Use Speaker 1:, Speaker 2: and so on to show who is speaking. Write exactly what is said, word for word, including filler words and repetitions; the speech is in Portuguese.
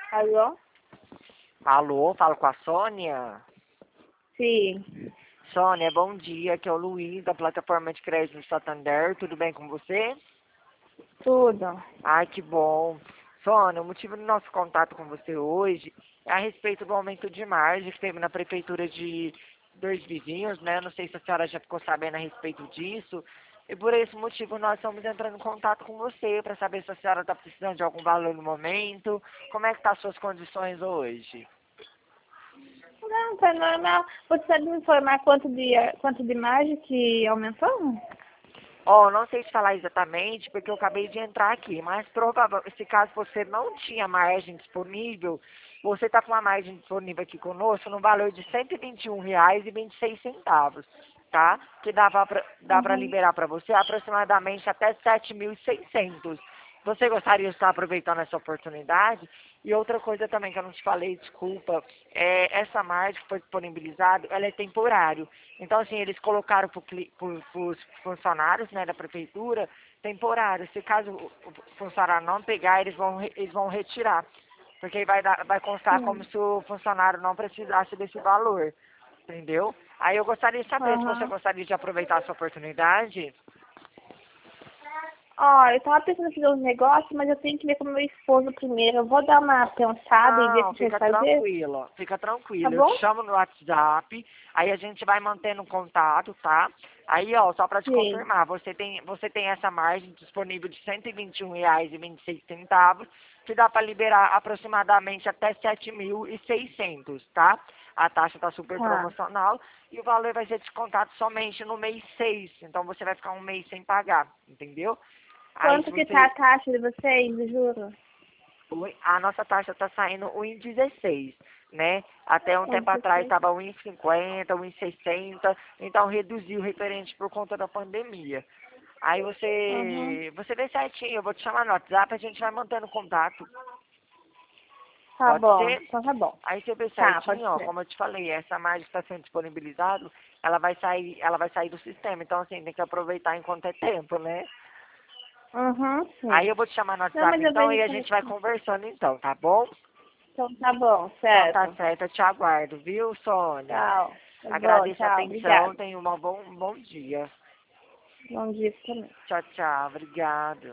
Speaker 1: Alô?
Speaker 2: Alô, falo com a Sônia?
Speaker 1: Sim,
Speaker 2: Sônia, bom dia, aqui é o Luiz, da plataforma de crédito do Santander, tudo bem com você?
Speaker 1: tudo.
Speaker 2: Ai, que bom. Sônia, o motivo do nosso contato com você hoje é a respeito do aumento de margem que teve na prefeitura de Dois Vizinhos, né? Não sei se a senhora já ficou sabendo a respeito disso. E por esse motivo nós estamos entrando em contato com você para saber se a senhora está precisando de algum valor no momento. Como é que estão as suas condições hoje?
Speaker 1: Não, tá normal. Você sabe me informar quanto de, quanto de margem que aumentou?
Speaker 2: Ó, não sei te falar exatamente, porque eu acabei de entrar aqui, mas provavelmente, se caso você não tinha margem disponível, você está com uma margem disponível aqui conosco no valor de cento e vinte e um reais e vinte e seis centavos, tá? Que dá para dá para
Speaker 1: Uhum.
Speaker 2: liberar para você aproximadamente até sete mil e seiscentos. Você gostaria de estar aproveitando essa oportunidade? E outra coisa também que eu não te falei, desculpa, é essa margem que foi disponibilizada, ela é temporário. Então, assim, eles colocaram para os funcionários, né, da prefeitura, temporário. Se caso o o funcionário não pegar, eles vão, re- eles vão retirar. Porque vai, dar, vai constar como
Speaker 1: Sim.
Speaker 2: se o funcionário não precisasse desse valor. Entendeu? Aí eu gostaria de saber se você
Speaker 1: Aham.
Speaker 2: gostaria de aproveitar essa oportunidade.
Speaker 1: Ó, eu tava pensando em fazer uns negócios, mas eu tenho que ver com meu esposo primeiro. Eu vou dar uma pensada e ver
Speaker 2: Não,
Speaker 1: se a gente
Speaker 2: fica
Speaker 1: vai fazer,
Speaker 2: tranquila, fica
Speaker 1: tá
Speaker 2: tranquila. Eu te
Speaker 1: bom?
Speaker 2: chamo no WhatsApp, aí a gente vai mantendo contato, tá? Aí, ó, só para te
Speaker 1: Sim.
Speaker 2: confirmar, você tem, você tem essa margem disponível de cento e vinte e um reais e vinte e seis centavos, que dá para liberar aproximadamente até sete mil e seiscentos, tá? A taxa está super
Speaker 1: Tá.
Speaker 2: promocional e o valor vai ser descontado somente no mês seis, então você vai ficar um mês sem pagar, entendeu? Aí se
Speaker 1: Quanto que tá a
Speaker 2: você
Speaker 1: taxa de vocês, de juros?
Speaker 2: Oi, a nossa taxa está saindo um e dezesseis, né? Até um
Speaker 1: Um
Speaker 2: tempo atrás
Speaker 1: dezesseis.
Speaker 2: estava um e cinquenta, um e sessenta, então reduziu referente por conta da pandemia. Aí
Speaker 1: Uhum.
Speaker 2: você, você vê certinho, eu vou te chamar no WhatsApp, a gente vai mantendo contato.
Speaker 1: Tá
Speaker 2: Pode
Speaker 1: bom.
Speaker 2: ser?
Speaker 1: Então tá bom.
Speaker 2: Aí você vê
Speaker 1: Tá, pode
Speaker 2: certinho, ó,
Speaker 1: ser.
Speaker 2: como eu te falei, essa margem está sendo disponibilizada, ela vai sair, ela vai sair do sistema. Então assim, tem que aproveitar enquanto é tempo, né?
Speaker 1: Uhum,
Speaker 2: Aí
Speaker 1: sim.
Speaker 2: eu vou te chamar no
Speaker 1: Não,
Speaker 2: WhatsApp
Speaker 1: mas eu
Speaker 2: então
Speaker 1: vejo
Speaker 2: e a
Speaker 1: como...
Speaker 2: gente vai conversando então, tá bom?
Speaker 1: Então tá bom,
Speaker 2: Então tá
Speaker 1: certo.
Speaker 2: certo, eu te aguardo, viu, Sônia?
Speaker 1: Tchau. Tá bom,
Speaker 2: Agradeço a
Speaker 1: tchau.
Speaker 2: atenção,
Speaker 1: Obrigada.
Speaker 2: tenha uma bom, um bom dia.
Speaker 1: Bom dia também.
Speaker 2: Tchau, tchau, obrigado.